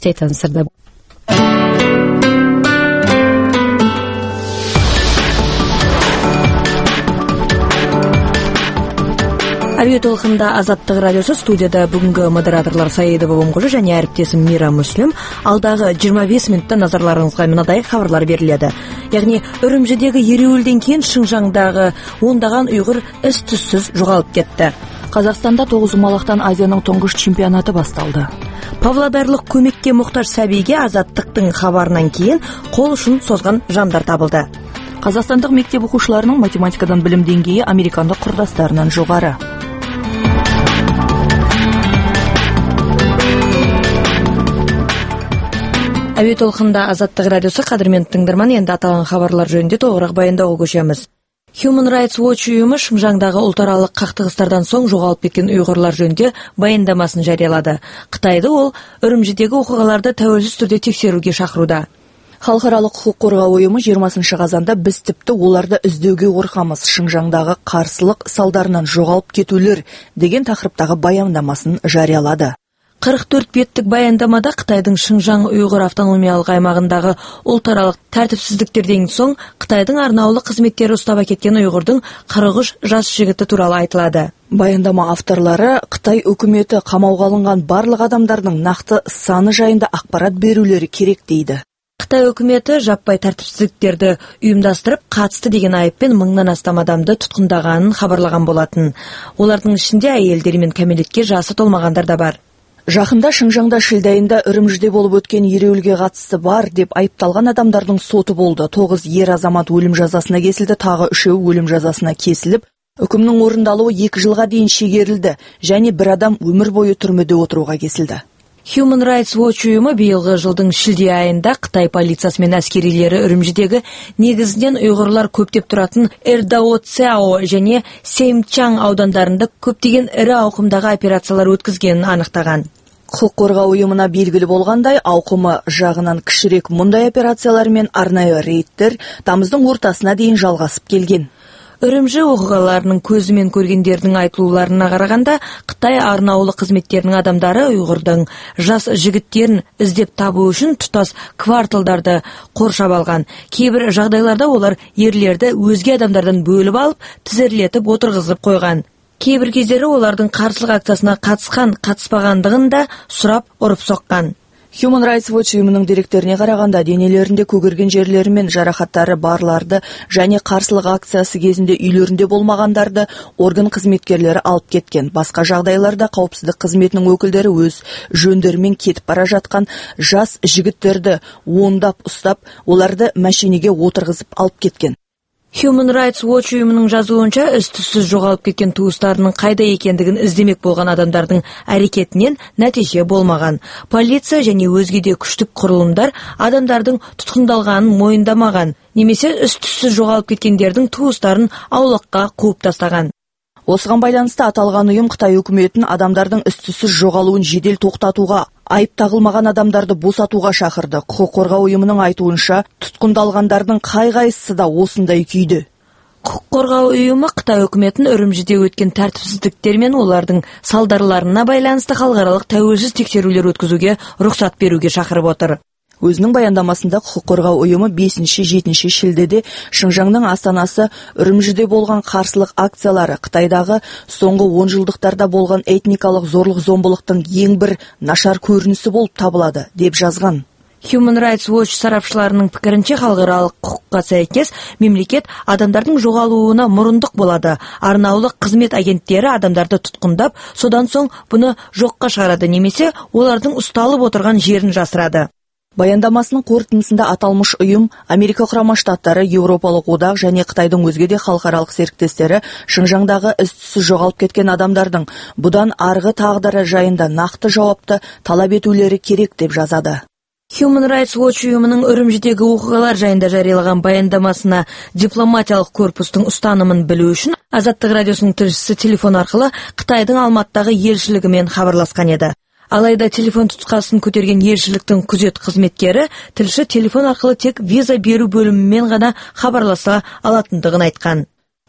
кесте таныстырды. Әуе толқында Азаттық радиосы, студияда бүгінгі модераторлар Саидова Бомғожа және әріптесім Мира Мүслім. Алдағы 25 минутта назарларыңызға мынадай хабарлар беріледі. Яғни Үрімжідегі ереуілден кейін Шыңжаңдағы ондаған ұйғыр із-түзсіз жоғалып кетті. Қазақстанда тоғызқұмалақтан Азияның тұңғыш чемпионаты басталды. Павлодарлық көмекке мұқтаж сәбиге Азаттықтың хабарынан кейін қол ұшын созған жандар табылды. Қазақстандық мектеп оқушыларының математикадан білім деңгейі американдық құрдастарынан жоғары. Әуе толқында Азаттық радиосы, қадірменді тыңдарман, енді аталған хабарлар жөнінде толығырақ баяндауға көшеміз. Human Rights Watch ұйымы Шыңжаңдағы ұлтаралық қақтығыстардан соң жоғалып кеткен ұйғырлар жөнінде баяндамасын жариялады. Қытайды ол Үрімжідегі оқиғаларды тәуелсіз түрде тексеруге шақыруда. Халықаралық құқық қорғау ұйымы 20 қазанда біз тіпті оларды іздеуге қорқамыз, Шыңжаңдағы қарсылық салдарынан жоғалып кетулер деген тақырыптағы баяндамасын жариялады. 44 беттік баяндамада Қытайдың Шыңжаң ұйғыр автономиялық аймағындағы ұлтаралық тәртіпсіздіктерден соң Қытайдың арнаулы қызметтері ұстап әкеткен ұйғырдың 43 жас жігіті туралы айтылады. Баяндама авторлары Қытай үкіметі қамауға алынған барлық адамдардың нақты саны жайында ақпарат берулері керек дейді. Қытай үкіметі жаппай тәртіпсіздіктерді ұйымдастырып қатысты деген айыппен 1000-нан астам адамды тұтқындағанын хабарлаған болатын. Олардың ішінде әйелдер мен кәмелетке жасы толмағандар да бар. Жақында Шыңжаңда шілде айында Үрімжіде болып өткен ереуілге қатысы бар деп айыпталған адамдардың соты болды. 9 ер азамат өлім жазасына кесілді, тағы 3 өлім жазасына кесіліп, үкімнің орындалуы 2 жылға дейін шегерілді және бір адам өмір бойы түрмеде отыруға кесілді. Human Rights Watch ұйымы биылғы жылдың шілде айында Қытай полициясы мен әскерилері Үрімжідегі негізінен ұйғырлар көптеп тұратын Эрдао-Цяо және Сеймчан аудандарында көптеген ірі ауқымдағы операциялар өткізгенін анықтаған. Құқық қорғау ұйымына белгілі болғандай, ауқымы жағынан кішірек мұндай операциялар мен арнайы рейдтер тамыздың ортасына дейін жалғасып келген. Үрімжі оқиғаларының көзімен көргендердің айтылуларына қарағанда, Қытай арнаулы қызметтерінің адамдары ұйғырдың жас жігіттерін іздеп табу үшін тұтас кварталдарды қоршап алған. Кейбір жағдайларда олар ерлерді өзге адамдардан бөліп алып, тізерлетіп отырғызып қойған. Кейбір кездері олардың қарсылық акциясына қатыспағандығын да сұрап ұрып соққан. Human Rights Watch ұйымының деректеріне қарағанда, денелерінде көгерген жерлері мен жарақаттары барларды және қарсылық акциясы кезінде үйлерінде болмағандарды орган қызметкерлері алып кеткен. Басқа жағдайларда қауіпсіздік қызметінің өкілдері өз жөндерімен кетіп бара жатқан жас жігіттерді ондап ұстап, оларды машинеге отырғызып алып кеткен. Human Rights Watch ұйымының жазуынша, із-түзсіз жоғалып кеткен туыстарының қайда екендігін іздемек болған адамдардың әрекетінен нәтиже болмаған. Полиция және өзге де күштік құрылымдар адамдардың тұтқындалғанын мойындамаған, немесе із-түзсіз жоғалып кеткендердің туыстарын аулаққа қуып тастаған. Осыған байланысты аталған ұйым Қытай үкіметін адамдардың із-түзсіз жоғалуын жедел тоқтатуға, айып тағылмаған адамдарды босатуға шақырды. Құқық қорғау ұйымының айтуынша, тұтқындалғандардың қай-қайсысы да осындай күйде. Құқық қорғау ұйымы Қытай үкіметін Үрімжіде өткен тәртіпсіздіктер мен олардың салдарларына байланысты халықаралық тәуелсіз тексерулер өткізуге рұқсат беруге шақырып отыр. Өзінің баяндамасында құқық қорғау ұйымы 5-7 шілдеде Шыңжаңның астанасы Үрімжіде болған қарсылық акциялары Қытайдағы соңғы 10 жылдықтарда болған этникалық зорлық-зомбылықтың ең бір нашар көрінісі болып табылады, деп жазған. Human Rights Watch сарапшыларының пікірінше, халықаралық құқыққа сәйкес мемлекет адамдардың жоғалуына мұрындық болады. Арнаулы қызмет агенттері адамдарды тұтқындап, содан соң бұны жоққа шығарады, немесе олардың ұсталып отырған жерін жасырады. Баяндамасының қорытындысында аталмыш ұйым Америка құрама штаттары, Еуропалық одақ және Қытайдың өзге де халықаралық серіктестері Шыңжаңдағы із-түзсіз жоғалып кеткен адамдардың бұдан арғы тағдыры жайында нақты жауапты талап етулері керек деп жазады. Human Rights Watch ұйымының Үрімжідегі оқиғалар жайында жариялаған баяндамасына дипломатиялық корпустың ұстанымын білу үшін Азаттық радиосының тілшісі телефон арқылы Қытайдың Алматыдағы елшілігімен хабарласқан еді. Алайда телефон тұтқасын көтерген елшіліктің күзет қызметкері тілші телефон арқылы тек виза беру бөлімімен ғана хабарласа алатындығын айтқан.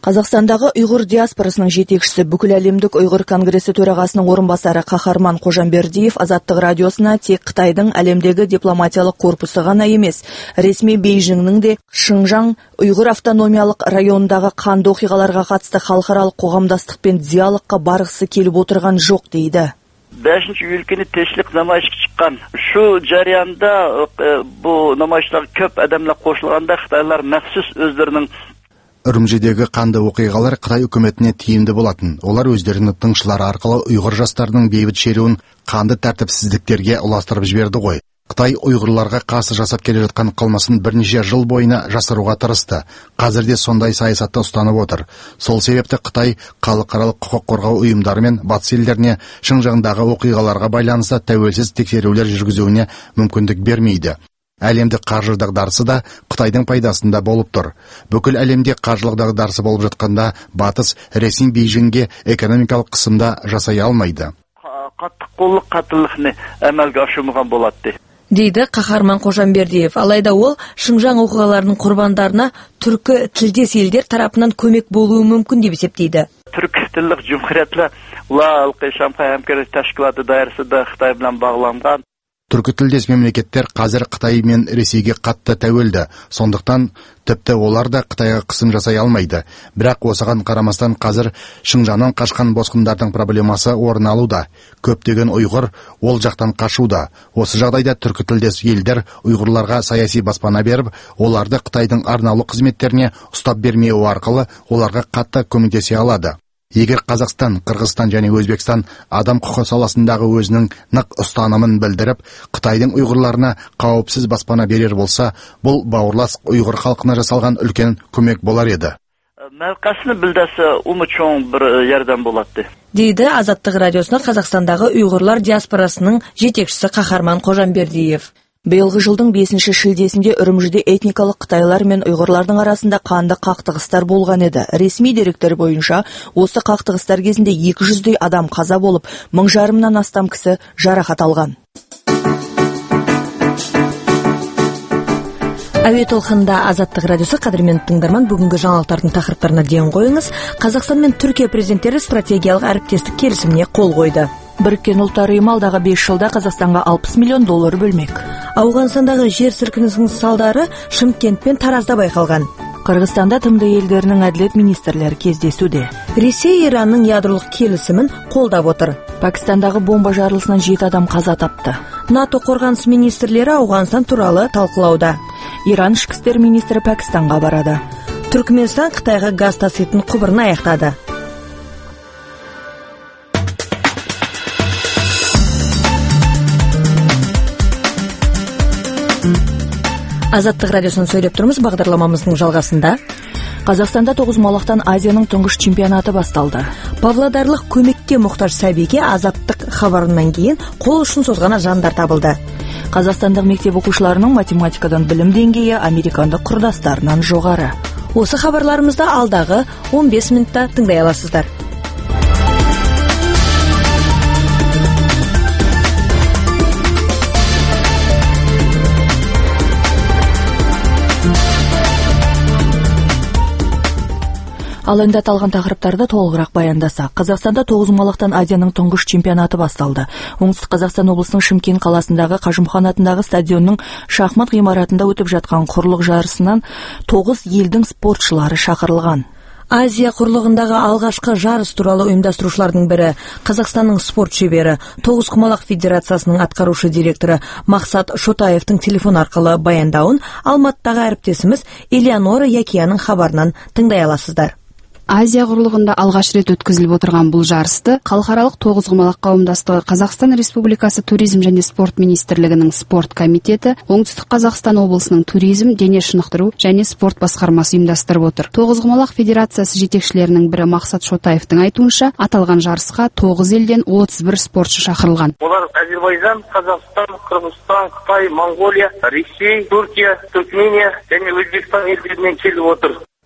Қазақстандағы ұйғыр диаспорасының жетекшісі бүкіл әлемдік ұйғыр конгресі төрағасының орынбасары Қахарман Қожамбердиев Азаттық радиосына тек Қытайдың әлемдегі дипломатиялық корпусы ғана емес, ресми Бейжіңнің де Шыңжаң ұйғыр автономиялық районындағы қанды оқиғаларға қатысты халықаралық қоғамдастық пен диалогқа барғысы келіп отырған жоқ дейді. 5-ші өлкені тешілік намайшық шыққан. Шу жарияында бұл намайшылар көп адамлар қосылғанда Қытайлар мәхсус өздерінің Үрімжідегі қанды оқиғалар Қытай үкіметіне тиімді болатын. Олар өздерінің тыңшылары арқылы ұйғыр жастарының бейбіт шеруін қанды тәртіпсіздіктерге ұластырып жіберді ғой. Қытай ұйғырларға қарсы жасап келе жатқан қылмысын бірнеше жыл бойына жасыруға тырысты. Қазір де сондай саясатты ұстанып отыр. Сол себепті Қытай халықаралық құқық қорғау ұйымдары мен батыс елдеріне Шыңжаңдағы оқиғаларға байланысты тәуелсіз тексерулер жүргізуіне мүмкіндік бермейді. Әлемдік қаржы дағдарысы да Қытайдың пайдасында болып тұр. Бүкіл әлемде қаржылық дағдарысы болып жатқанда батыс ресми Бейжіңге экономикалық қысымда жасай алмайды. Қаттық қолық қаттылықны әмәлге ашырмаған болады дейді Қахарман Қожамбердиев. Алайда ол Шыңжаң оқиғаларының құрбандарына түркі тілдес елдер тарапынан көмек болуы мүмкін деп есептейді. Түркі тілдік жұмхіретлі Лалқы Шанхай әмкерлік тәшкілаты дайырсында Қытай білен бағыланған. Түркі тілдес мемлекеттер қазір Қытай мен Ресейге қатты тәуелді. Сондықтан тіпті олар да Қытайға қысым жасай алмайды. Бірақ осыған қарамастан қазір Шыңжаңнан қашқан босқындардың проблемасы орын алуда. Көптеген ұйғыр ол жақтан қашуда. Осы жағдайда түркі тілдес елдер ұйғырларға саяси баспана беріп, оларды Қытайдың арнаулы қызметтеріне ұстап бермеуі арқылы оларға қатты көмектесе алады. Егер Қазақстан, Қырғызстан және Өзбекстан адам құқы саласындағы өзінің нық ұстанымын білдіріп, Қытайдың ұйғырларына қауіпсіз баспана берер болса, бұл бауырлас ұйғыр халқына жасалған үлкен көмек болар еді. Мәрқасыны білдәсі ұмы чоң бір ерден болады. Дейді Азаттық радиосына Қазақстандағы ұйғырлар диаспорасының жетекшісі Қахарман Қожамбердиев. Биылғы жылдың 5-ші шілдесінде Үрімжіде этникалық қытайлар мен ұйғырлардың арасында қанды қақтығыстар болған еді. Ресми деректер бойынша осы қақтығыстар кезінде 200-дей адам қаза болып, 1500-нан астам кісі жарақат алған. Әуе толқынында Азаттық радиосы. Қадірменді тыңдарман, бүгінгі жаңалықтардың тақырыптарына ден қойыңыз. Қазақстан мен Түркия президенттері стратегиялық әріптестік келісіміне қол қойды. Біріккен ұлттар ұйымы алдағы 5 жылда Қазақстанға $60 миллион бөлмек. Ауғанстандағы жер сілкінісінің салдары Шымкент пен Таразда байқалған. Қырғызстанда тмд елдерінің әділет министрлері кездесуде. Ресей Иранның ядролық келісімін қолдап отыр. Пакистандағы бомба жарылысынан 7 адам қаза тапты. НАТО қорғаныс министрлері Ауғанстан туралы талқылауда. Иран ішкі істер министрі Пәкістанға барады. Түркменстан Қытайға газ таситын құбырын аяқтады. Азаттық радиосын сөйлеп тұрмыз. Бағдарламамыздың жалғасында Қазақстанда тоғызқұмалақтан Азияның тұңғыш чемпионаты басталды. Павлодарлық көмекке мұқтаж сәбиге Азаттық хабарынан кейін қол ұшын созған жандар табылды. Қазақстандық мектеп оқушыларының математикадан білім деңгейі американдық құрдастарынан жоғары. Осы хабарларымызды алдағы 15 минутта тыңдай аласыздар. Ал енді аталған тақырыптарды толығырақ баяндасақ. Қазақстанда тоғызқұмалақтан Азияның тұңғыш чемпионаты басталды. Оңтүстік Қазақстан облысының Шымкент қаласындағы Қажымхан атындағы стадионның шахмат ғимаратында өтіп жатқан құрлық жарысынан 9 елдің спортшылары шақырылған. Азия құрлығындағы алғашқы жарыс туралы ұйымдастырушылардың бірі Қазақстанның спорт шебері, Тоғызқұмалақ федерациясының атқарушы директоры Мақсат Шотаевтың телефон арқылы баяндауын Алматыдағы әріптесіміз Элеонора Якияның хабарынан тыңдай аласыздар. Азия құрлығында алғаш рет өткізіліп отырған бұл жарысты халықаралық тоғызқұмалақ қауымдастығы, Қазақстан Республикасы туризм және спорт министрлігінің спорт комитеті, Оңтүстік Қазақстан облысының туризм, дене шынықтыру және спорт басқармасы ұйымдастырып отыр. Тоғызқұмалақ федерациясы жетекшілерінің бірі Мақсат Шотаевтың айтуынша, аталған жарысқа 9 елден 31 спортшы шақырылған. Олар Әзербайжан, Қазақстан, Қырғызстан, Қытай, Монғолия, Ресей, Түркия, Түркмения және Өзбекстан елдерінен келіп отыр.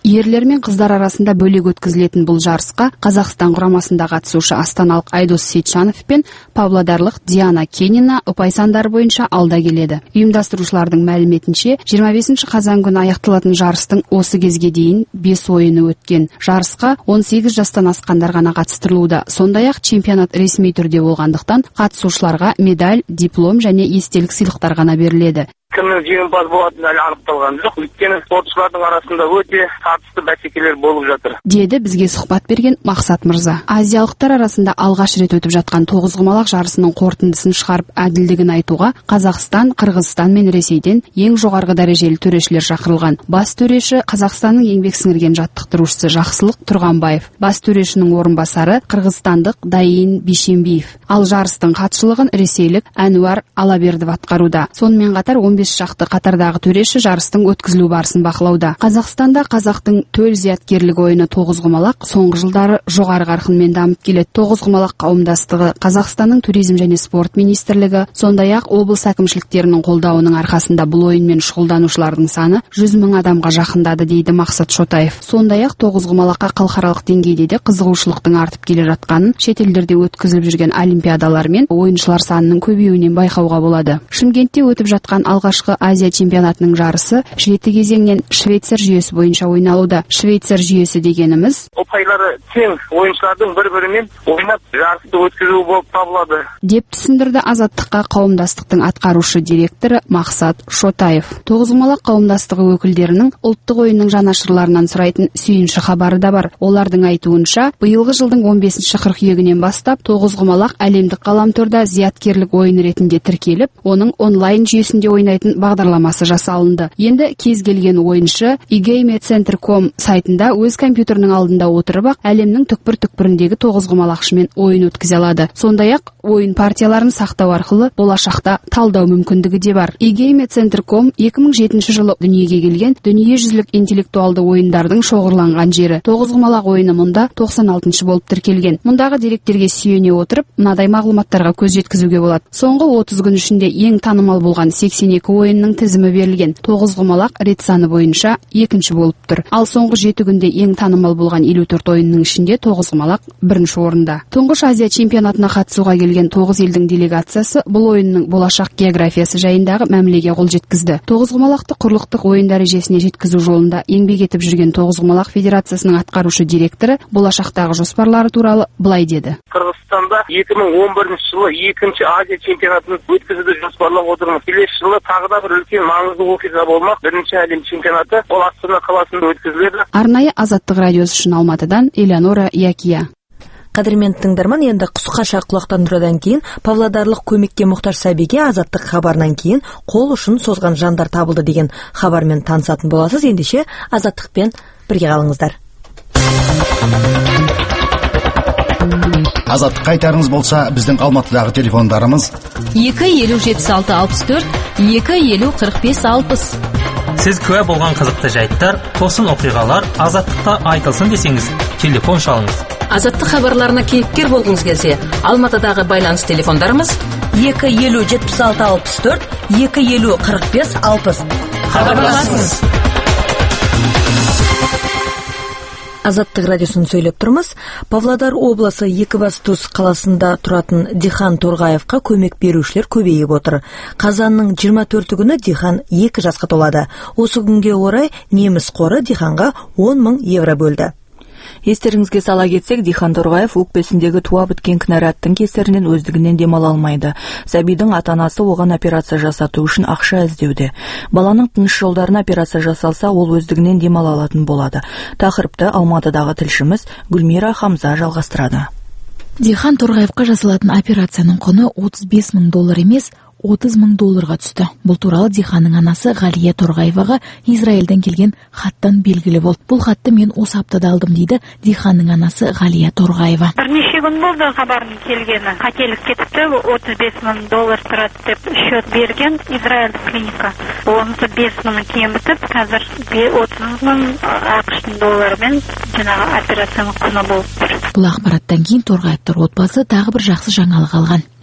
Ерлер мен қыздар арасында бөлек өткізілетін бұл жарысқа Қазақстан құрамасында қатысушы астаналық Айдос Сейтжанов пен павлодарлық Диана Кенина ұпай сандары бойынша алда келеді. Ұйымдастырушылардың мәліметінше 25 қазан күні аяқталатын жарыстың осы кезге дейін 5 ойыны өткен. Жарысқа 18 жастан асқандар ғана қатыстырылуда. Сондай-ақ чемпионат ресми түрде болғандықтан қатысушыларға медаль, диплом және естелік сыйлықтар ғана беріледі. Кімнің жеңімпаз болатыны әлі анықталған жоқ. Өйткені спортшылардың арасында өте тартысты бәсекелер болып жатыр. Деді бізге сұхбат берген Мақсат мырза. Азиялықтар арасында алғаш рет өтіп жатқан тоғызқұмалақ жарысының қорытындысын шығарып әділдігін айтуға Қазақстан, Қырғызстан мен Ресейден ең жоғарғы дәрежелі төрешілер шақырылған. Бас төреші Қазақстанның еңбек сіңірген жаттықтырушысы Жақсылық Тұрғанбаев, бас төрешінің орынбасары қырғызстандық Дайын Бишембиев. Ал жарыстың хатшылығын ресейлік Әнуар Алабердов атқаруда. Сонымен қатар 15 шақты қатардағы төреші жарыстың өткізілу барысын бақылауда. Қазақстанда қазақтың төл зияткерлік ойыны тоғызқұмалақ соңғы жылдары жоғары қарқынмен дамып келеді. Тоғызқұмалақ қауымдастығы, Қазақстанның туризм және спорт министрлігі, сондай-ақ облыс әкімшіліктерінің қолдауының арқасында бұл ойынмен шұғылданушылардың саны 100 мың адамға жақындады дейді Мақсат Шотаев. Сондай-ақ тоғызқұмалаққа халықаралық деңгейде де қызығушылықтың артып келе жатқанын шетелдерде өткізіліп жүрген олимпиадалар мен ойыншылар санының көбеюінен байқауға болады. Шымкентте өтіп жатқан алғашқы Азия чемпионатының жарысы 7 кезеңнен Швейцар жүйесі бойынша ойналуда. Швейцар жүйесі дегеніміз Ұпайлары тең ойыншылардың бір-бірімен ойнап жарысты өткізу болып табылады, деп түсіндірді Азаттыққа қауымдастықтың атқарушы директоры Мақсат Шотаев. Тоғызқұмалақ қауымдастығы өкілдерінің ұлттық ойынның жанашырларынан сұрайтын сүйінші хабары да бар. Олардың айтуынша, биылғы жылдың 15 қыркүйегінен бастап тоғызқұмалақ әлемдік ғаламторда зияткерлік ойын ретінде тіркеліп, оның онлайн жүйесінде ойнайтын бағдарламасы жасалынды. Енді кез келген ойыншы eGame.com сайтында өз компьютерінің алдында отырып-ақ әлемнің түкпір-түкпіріндегі тоғызқұмалақшымен ойын өткізе алады. Сондай-ақ ойын партияларын сақтау арқылы болашақта талдау мүмкіндігі де бар. eGame.com 2007 жылы дүниеге келген дүниежүзілік интеллектуалды ойындардың шоғырланған жері. Тоғызқұмалақ ойыны мұнда 96 болып тіркелген. Мұндағы деректерге сүйене отырып, мынадай мағлұматтарға көз жеткізуге болады. Соңғы 30 күн ішінде ең танымал болған 82 ойынның тізімі берілген. Тоғызқұмалақ рет саны бойынша екінші болып тұр. Ал соңғы 7 күнде ең танымал болған 54 ойынның ішінде тоғызқұмалақ бірінші орында. Тұңғыш Азия чемпионатына қатысуға келген 9 елдің делегациясы бұл ойынның болашақ географиясы жайындағы мәмілеге қол жеткізді. Тоғызқұмалақты құрлықтық ойын дәрежесіне жеткізу жолында еңбек етіп жүрген Тоғызқұмалақ федерациясының атқарушы директоры болашақтағы жоспарлары туралы былай деді. Қырғызстанда 2011 жылы 2-ші Азия чемпионатын өткізуді жоспарлап отырмыз. Келесі жылы тағы да бір үлкен маңызды оқиға болмақ. 1-ші әлем чемпионаты ол Астана қаласында өткізіледі. Арнайы Азаттық радиосы үшін Алматыдан Элеонора Якия. Қадірменді тыңдарман, енді қысқаша құлақтандырудан кейін павлодарлық көмекке мұқтаж сәбиге Азаттық хабарынан кейін қол ұшын созған жандар табылды деген хабармен танысатын боласыз. Ендеше Азаттықпен бірге қалыңыздар. Азаттыққа айтарыңыз болса, біздің Алматыдағы телефондарымыз 2-50-76-64, 2-50-45-60. Сіз куә болған қызықты жайттар, тосын оқиғалар Азаттықта айтылсын десеңіз, телефон шалыңыз. Азаттық хабарларына кейіпкер болғыңыз келсе, Алматыдағы байланыс телефондарымыз 2-50-76-64, 2-50-45-60. Хабарласыңыз. Азаттық радиосын сөйлеп тұрмыз. Павлодар облысы Екібастұз қаласында тұратын Дихан Торғаевқа көмек берушілер көбейіп отыр. Қазанның 24 күні Дихан 2 жасқа толады. Осы күнге орай неміс қоры Диханға 10 мың евро бөлді. Естеріңізге сала кетсек, Дихан Торғаев өкпесіндегі туа біткен кінәраттың кесірінен өздігінен демала алмайды. Сәбидің ата-анасы оған операция жасату үшін ақша іздеуде. Баланың тыныс жолдарына операция жасалса, ол өздігінен демала алатын болады. Тақырыпты Алматыдағы тілшіміз Гүлмира Хамза жалғастырады. Дихан Торғаевқа жасалатын операцияның құны $35 мың емес, $30 мың түсті. Бұл туралы Диханның анасы Ғалия Торғаеваға Израильден келген хаттан белгілі болды. Бұл хатты мен осы аптада алдым дейді Диханның анасы Ғалия Торғаева. Бірнеше күн болды хабардың келгені. Қателік кетіпті, $35 мың тұрады деп счет берген Израиль клиника. Онысы $5 мың кемітіп, қазір $30 мың ақш долларымен жаңағы операцияның құны болып тұр. Бұл ақпараттан кейін Торғаевтар отбасы тағы бір жақсы жаңалық алған.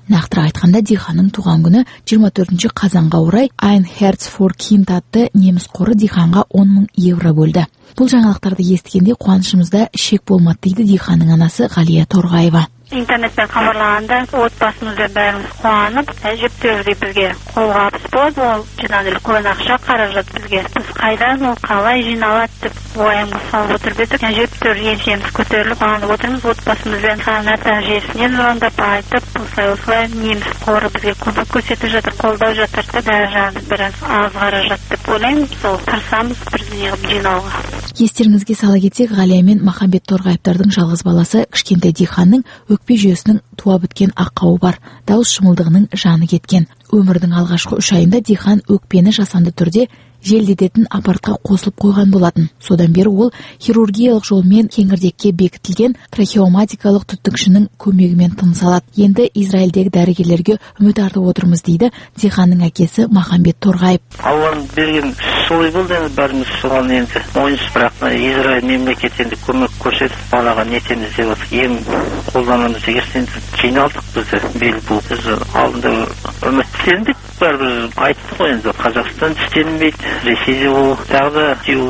Нақтырақ айтқанда, Диханның туған күні 24 қазанға орай Ein Herz for Kind атты неміс қоры Диханға 10.000 евро бөлді. Бұл жаңалықтарды естігенде қуанышымызда шек болмады дейді Диханның анасы Ғалия Торғаева. Интернеттен хабарлағанда отбасымызда бәріміз қуанып, әжептәуір бізге қолға алып болды, ол жаңағы үлкен ақша қаражат бізге. Біз қайдан ол қалай жиналады деп ойымыз салып отырып едік. Әжептәуір еңсеміз көтеріліп қуанып отырмыз. Отбасымызбен нәтижесінен звондап айтып, осылай неміс қоры бізге көмек көрсетіп жатыр, қолдау жатыр да бәрі біраз аз қаражат деп ойлаймын. Сол тырысамыз бірден йығып жинауға. Естеріңізге сала кетсек, Ғалия мен Махамбет Торғаевтардың жалғыз баласы кішкентай Диханның өкпе жүйесінің туа біткен ақауы бар. Дауыс шымылдығының жаны кеткен. Өмірдің алғашқы 3 айында Дихан өкпені жасанды түрде желдететін аппаратқа қосылып қойған болатын. Содан бері ол хирургиялық жолмен кеңірдекке бекітілген трахеоматикалық түтікшінің көмегімен тыныс алады. Енді Израильдегі дәрігерлерге үміт артып отырмыз дейді Диханның әкесі Махамбет Торғаев. Алланың берген солай болды, бәріміз соған енді мойынсыз, бірақ Израиль мемлекетінде көмек көрсетіп балаға нетеміз деп отыр. Ем қолданамыз деген жиналдық бізді бел буып. Біз алдында үміттендік, бәріміз айттық қой енді Қазақстан істенбейді. Ресейде ол тағы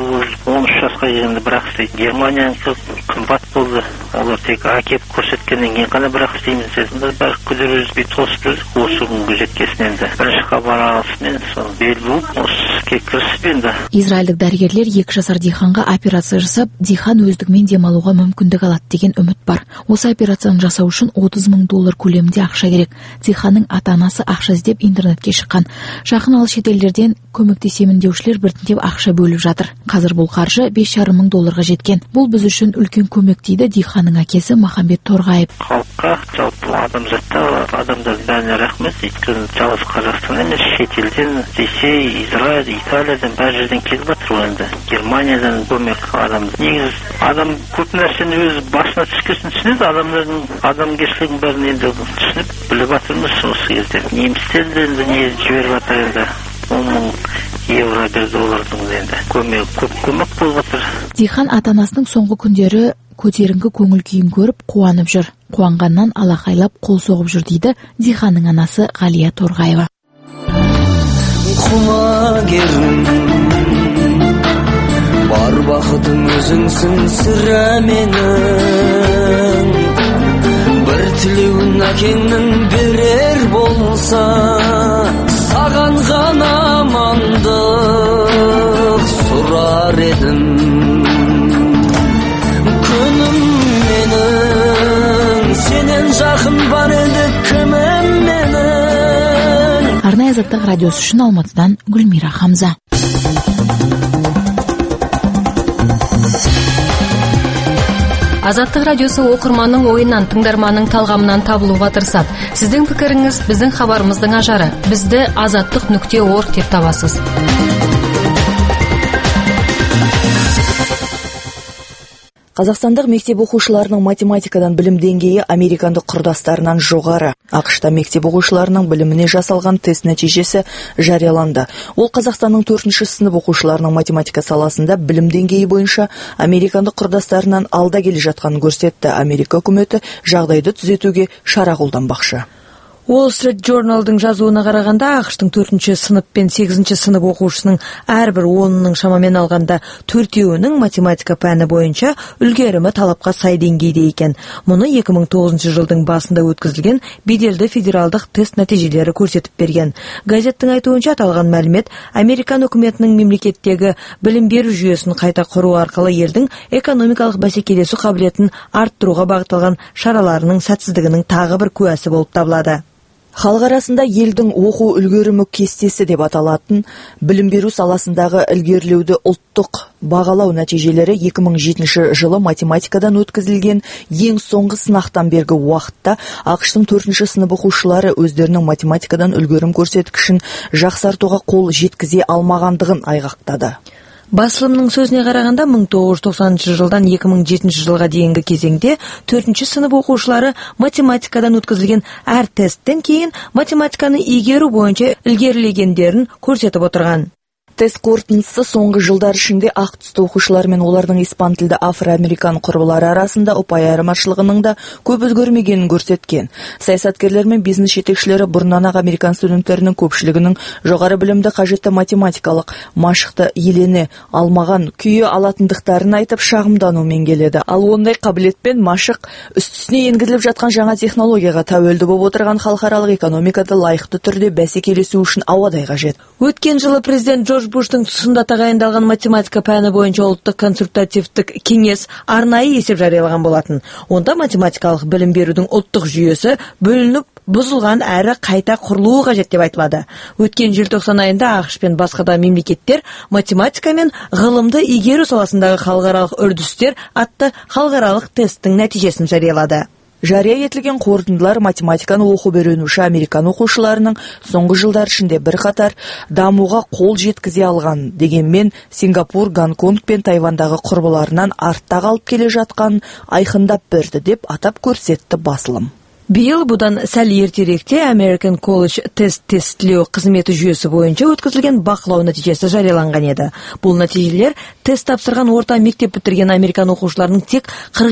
13 жасқа келгенде бірақ істейді. Германияның қымбат болды. Олар тек әкеп көрсеткеннен кейін ғана бірақ істейміз деді. Біз бәрі күдерімізбей тосып жүрдік осы күнгі жеткесін енді. Бірінші хабар алысымен сол бел буып осы кірісіп енді. Израильдік дәрігерлер 2 жасар Диханға операция жасап, Дихан өздігімен демалуға мүмкіндік алады деген үміт бар. Осы операцияны жасау үшін $30.000 көлемінде ақша керек. Диханның ата-анасы ақша іздеп интернетке шыққан. Жақын алыс шетелдерден көмектесемін деушілер біртіндеп ақша бөліп жатыр. Қазір бұл қаржы $5.5 жеткен. Бұл біз үшін үлкен көмек дейді Диханның әкесі Махамбет Торғаев. Халыққа, жалпы адамдар бәріне рахмет. Өйткені жалғыз Қазақстан емес, шетелден, Ресей, Израиль, Италиядан бәр жерден келіп жатыр енді. Германиядан көмек адам. Негіз адам көп нәрсені өз басына түскесін түсінеді, адамдардың адамгершілігін бәрін енді түсініп біліп жатырмыз осы кезде. Немістерді енді не жіберіп жатыр енді. 10.000 евро $1 енді көмек болып жатыр. Дихан ата-анасының соңғы күндері көтеріңкі көңіл күйін көріп қуанып жүр. Қуанғаннан алақайлап қол соғып жүр дейді Диханның анасы Ғалия Торғаева. Құлагерім, бар бақытым өзіңсің сірә менің. Бір тілеуін әкеңнің берер болса, саған ғана амандық сұрар едім. Күнім менің, сенен жақын бар еді кімім менің. Арнайы Азаттық радиосы үшін Алматыдан Гүлмира Хамза. Азаттық радиосы оқырманның ойынан, тыңдарманның талғамынан табылуға тырысады. Сіздің пікіріңіз біздің хабарымыздың ажары. Бізді azatliq.org деп табасыз. Қазақстандық мектеп оқушыларының математикадан білім деңгейі американдық құрдастарынан жоғары. ақш-та мектеп оқушыларының біліміне жасалған тест нәтижесі жарияланды. Ол Қазақстанның 4-ші сынып оқушыларының математика саласында білім деңгейі бойынша американдық құрдастарынан алда келе жатқанын көрсетті. Америка үкіметі жағдайды түзетуге шара қолданбақшы. Wall Street Journal'дың жазуына қарағанда, ақш-тың 4-ші сынып пен 8-ші сынып оқушысының әрбір 10-ның шамамен алғанда 4-еуінің математика пәні бойынша үлгерімі талапқа сай деңгейде екен. Мұны 2009 жылдың басында өткізілген беделді федералдық тест нәтижелері көрсетіп берген. Газеттің айтуынша аталған мәлімет Американ үкіметінің мемлекеттегі білім беру жүйесін қайта құру арқылы елдің экономикалық бәсекелесу қабілетін арттыруға бағытталған шараларының сәтсіздігінің тағы бір куәсі болып табылады. Халық арасында елдің оқу үлгерімі кестесі деп аталатын білім беру саласындағы ілгерілеуді ұлттық бағалау нәтижелері 2007 жылы математикадан өткізілген ең соңғы сынақтан бергі уақытта ақш-тың 4-ші сынып оқушылары өздерінің математикадан үлгерім көрсеткішін жақсартуға қол жеткізе алмағандығын айғақтады. Басылымның сөзіне қарағанда 1990 жылдан 2007 жылға дейінгі кезеңде 4-ші сынып оқушылары математикадан өткізілген әр тесттен кейін математиканы игеру бойынша ілгерілегендерін көрсетіп отырған. Тест қорытындысы соңғы жылдар ішінде ақ түсті оқушылар мен олардың испан тілді афроамерикан құрбылары арасында ұпай айырмашылығының да көп өзгермегенін көрсеткен. Саясаткерлер мен бизнес жетекшілері бұрыннан ақ американ студенттерінің көпшілігінің жоғары білімді қажетті математикалық машықты елене алмаған күйі алатындықтарын айтып шағымданумен келеді. Ал ондай қабілет пен машық үстісіне енгізіліп жатқан жаңа технологияға тәуелді болып отырған халықаралық экономикада лайықты түрде бәсекелесу үшін ауадай қажет. Өткен жылы президент Джордж Буштың тұсында тағайындалған математика пәні бойынша ұлттық консультативтік кеңес арнайы есеп жариялаған болатын. Онда математикалық білім берудің ұлттық жүйесі бөлініп, бұзылған әрі қайта құрылуы қажет деп айтылады. Өткен желтоқсан айында ақш пен басқа да мемлекеттер математика мен ғылымды игеру саласындағы халықаралық үрдістер атты халықаралық тесттің нәтижесін жариялады. Жария етілген қорытындылар математиканы оқып үйренуші американ оқушыларының соңғы жылдар ішінде бірқатар дамуға қол жеткізе алған дегенмен Сингапур, Гонконг пен Тайвандағы құрбыларынан артта қалып келе жатқанын айқындап берді деп атап көрсетті басылым. Биыл бұдан сәл ертеректе American College тестлеу қызметі жүйесі бойынша өткізілген бақылау нәтижесі жарияланған еді. Бұл нәтижелер тест тапсырған орта мектеп бітірген американ оқушыларының тек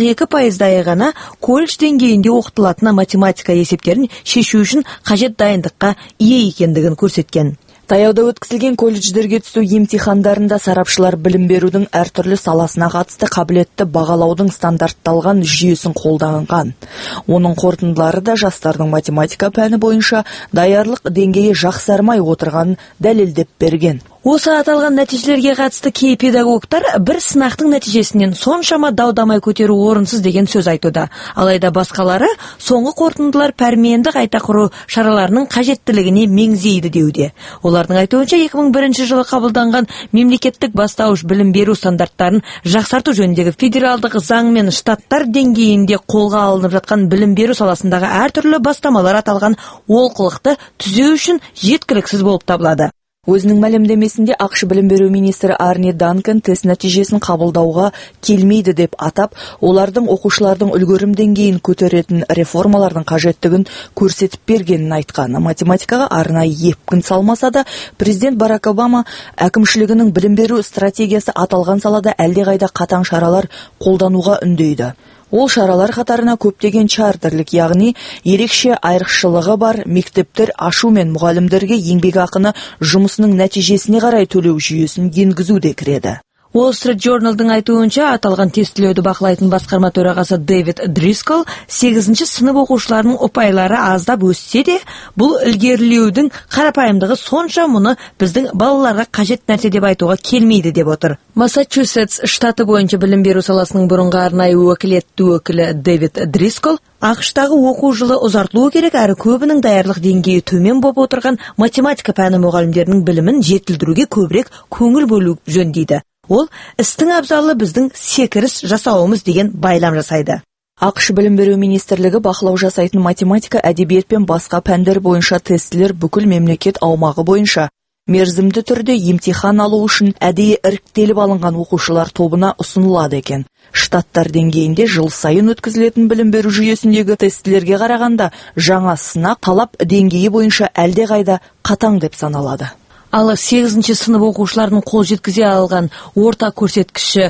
42% ғана колледж деңгейінде оқытылатын математика есептерін шешу үшін қажет дайындыққа ие екендігін көрсеткен. Таяуда өткізілген колледждерге түсу емтихандарында сарапшылар білім берудің әртүрлі саласына қатысты қабілетті бағалаудың стандартталған жүйесін қолданған. Оның қорытындылары да жастардың математика пәні бойынша даярлық деңгейі жақсармай отырғанын дәлелдеп берген. Осы аталған нәтижелерге қатысты кей педагогтар бір сынақтың нәтижесінен соншама дау-дамай көтеру орынсыз деген сөз айтуда. Алайда басқалары соңғы қорытындылар пәрменді қайта құру шараларының қажеттілігіне меңзейді деуде. Олардың айтуынша 2001 жылы қабылданған мемлекеттік бастауыш білім беру стандарттарын жақсарту жөніндегі федералдық заң мен штаттар деңгейінде қолға алынып жатқан білім беру саласындағы әртүрлі бастамалар аталған олқылықты түзеу үшін жеткіліксіз болып табылады. Өзінің мәлімдемесінде ақш білім беру министрі Арни Данкан тест нәтижесін қабылдауға келмейді деп атап, олардың оқушылардың үлгерім деңгейін көтеретін реформалардың қажеттігін көрсетіп бергенін айтқан. Математикаға арнайы епкін салмаса да, президент Барак Обама әкімшілігінің білім беру стратегиясы аталған салада әлдеқайда қатаң шаралар қолдануға үндейді. Ол шаралар қатарына көптеген чартерлік, яғни ерекше айрықшылығы бар мектептер ашу мен мұғалімдерге еңбекақыны жұмысының нәтижесіне қарай төлеу жүйесін енгізу де кіреді. Wall Street Journal'дың айтуынша аталған тестілеуді бақылайтын басқарма төрағасы Дэвид Дрискол 8-ші сынып оқушыларының ұпайлары аздап өссе де, бұл ілгерілеудің қарапайымдығы сонша мұны біздің балаларға қажет нәрсе деп айтуға келмейді деп отыр. Массачусетс штаты бойынша білім беру саласының бұрынғы арнайы өкілетті өкілі Дэвид Дрискол ақштағы оқу жылы ұзартылуы керек, әрі көбінің даярлық деңгейі төмен болып отырған математика пәні мұғалімдерінің білімін жетілдіруге көбірек көңіл бөлу жөн дейді. Ол істің абзалы біздің секіріс жасауымыз деген байлам жасайды. ақш білім беру министрлігі бақылау жасайтын математика, әдебиет пен басқа пәндер бойынша тестілер бүкіл мемлекет аумағы бойынша мерзімді түрде емтихан алу үшін әдейі іріктеліп алынған оқушылар тобына ұсынылады екен. Штаттар деңгейінде жыл сайын өткізілетін білім беру жүйесіндегі тестілерге қарағанда жаңа сынақ талап деңгейі бойынша әлдеқайда қатаң деп саналады. Ал 8-ші сынып оқушыларының қол жеткізе алған орта көрсеткіші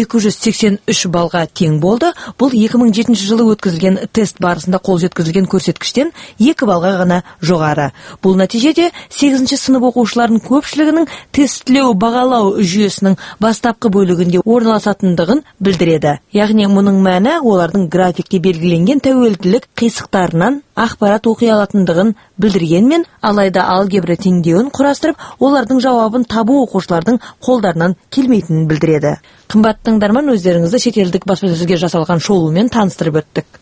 283 балға тең болды. Бұл 2007 жылы өткізілген тест барысында қол жеткізілген көрсеткіштен 2 балға ғана жоғары. Бұл нәтижеде 8-ші сынып оқушыларының көпшілігінің тестілеу бағалау жүйесінің бастапқы бөлігінде орналасатындығын білдіреді. Яғни мұның мәні олардың графикте белгіленген тәуелділік қисықтарынан ақпарат оқи алатындығын білдіргенмен, алайда алгебра теңдеуін құрастырып, олардың жауабын табу оқушылардың қолдарынан келмейтінін білдіреді. Қымбатты тыңдарман, өздеріңізді шетелдік баспасөзге жасалған шолумен таныстырып өттік.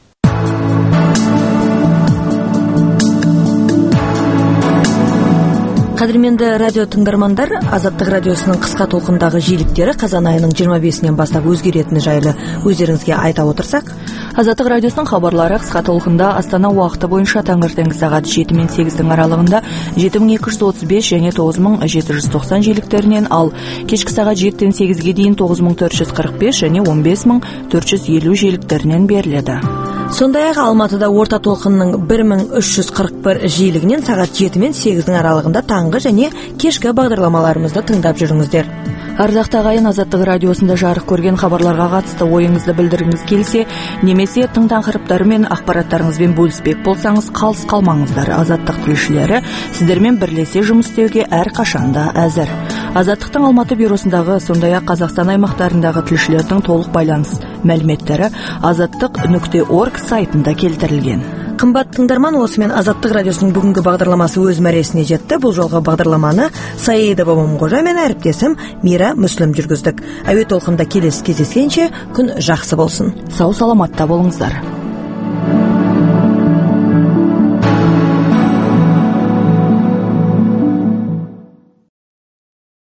Қадірменді радио тыңдармандар, Азаттық радиосының қысқа толқындағы жиіліктері қазан айының 25-нен бастап өзгеретіні жайлы өздеріңізге айта отырсақ, Азаттық радиосының хабарлары қысқа толқында Астана уақыты бойынша таңертеңгі сағат 7 мен 8-дің аралығында 7235 және 9790 жиіліктерінен, ал кешкі сағат 7-тен 8-ге дейін 9445 және 15450 жиіліктерінен беріледі. Сондай-ақ Алматыда орта толқынның 1341 жиілігінен сағат 7 мен 8-дің аралығында таңғы және кешкі бағдарламаларымызды тыңдап жүріңіздер. Ардақты ағайын, Азаттық радиосында жарық көрген хабарларға қатысты ойыңызды білдіргіңіз келсе, немесе тың тақырыптары мен ақпараттарыңызбен бөліспек болсаңыз, қалыс қалмаңыздар. Азаттық тілшілері сіздермен бірлесе жұмыс істеуге әрқашанда әзір. Азаттықтың Алматы бюросындағы, сондай-ақ Қазақстан аймақтарындағы тілшілердің толық байланыс мәліметтері azаттық.org сайтында келтірілген. Қымбат тыңдарман, осымен Азаттық радиосының бүгінгі бағдарламасы өз мәресіне жетті. Бұл жолғы бағдарламаны Саидова Момғожа мен әріптесім Мира Мүслім жүргіздік. Әуе толқында келесі кездескенше күн жақсы болсын. Сау саламатта болыңыздар.